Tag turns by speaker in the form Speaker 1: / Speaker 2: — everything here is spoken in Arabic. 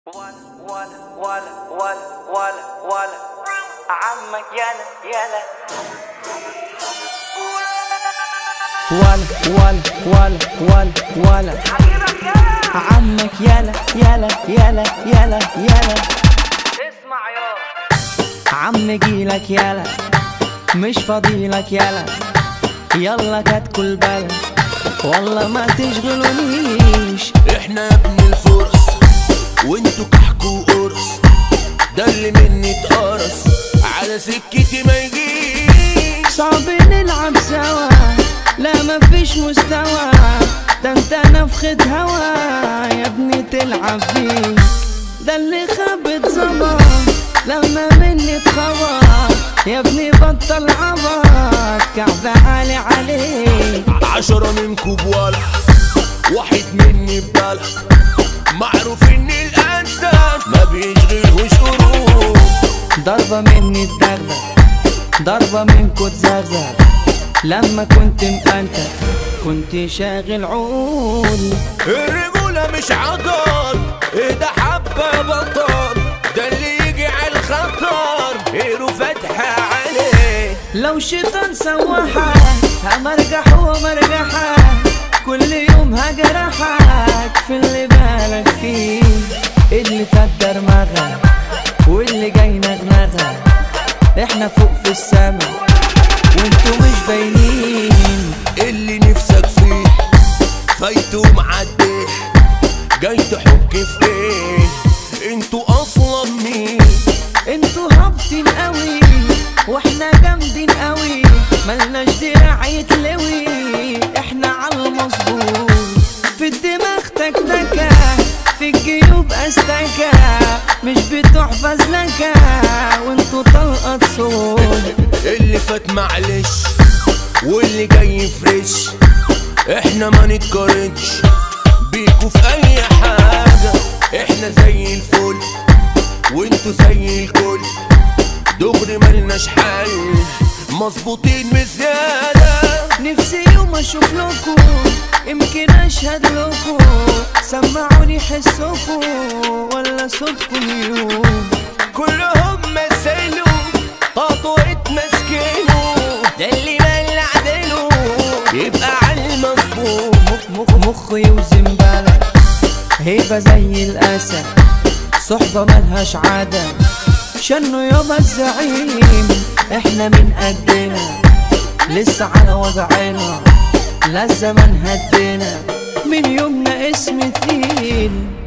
Speaker 1: ولا عمك يلا ولا عمك يلا اسمع يا عم جيلك يلا مش فاضيلك يلا كاتكل بلد والله ما تشغلونيش.
Speaker 2: احنا يا ابن الفرس وانتو كحك وقرص، ده اللي مني اتقرص على سكتي ما يجيش.
Speaker 1: صعب نلعب سوا لا مفيش مستوى، ده انت نفخة هوا يا ابني تلعب بيه، ده اللي خابت ظبط لما مني اتخبط يا ابني بطل عبط كعب عالي عليه.
Speaker 2: 10 منكو بولا واحد مني ببلا، معروف ان الانسان ما بيشغلهوش قروب.
Speaker 1: ضربة مني تدغدغ ضربة منكو تزغزغ، لما كنت مقنتخ كنت شاغل عود.
Speaker 2: الرجولة مش عضل ايه ده حبة بطل، ده اللي يجي على الخطر ايده فاتحة عليه.
Speaker 1: لو شيطان سوحك همرجح ومرجحك، كل يوم هجرحك في اللي بالك فيه، اللي فات درمغة واللي جاي نغنغة، احنا فوق في السما وانتو مش باينين.
Speaker 2: اللي نفسك فيه فايته معديه، جاي تحك في ايه انتو اصلا مين؟
Speaker 1: انتو هابطين قوي واحنا جامدين قوي، ملناش دراع يتلوي احنا عالمظبوط، في الدماغ تكتكة في الجيوب استكة، مش بتوع فزلكة وانتو طلقة صوت.
Speaker 2: اللي فات معلش واللي جاي فريش، احنا ما نتقارنش بيكوا في اي حاجة، احنا زي الفل وانتو زي الكل، دغري ملناش حل مظبوطين بزيادة.
Speaker 1: نفسي يوم اشوف لكم يمكن اشهد لكم، سمعوني حسكم ولا صوتكم يوم.
Speaker 2: كلهم مثلوا طاطوا اتمسكنوا، ده اللي ملع دلو يبقى عالمظبوط.
Speaker 1: مخ يوزن بلد هيبة زي الاسد، صحبة ملهاش عادة شنو يابا الزعيم، احنا من قدنا لسه على وضعنا، لا الزمن هدينا من يومنا اسم تقيل.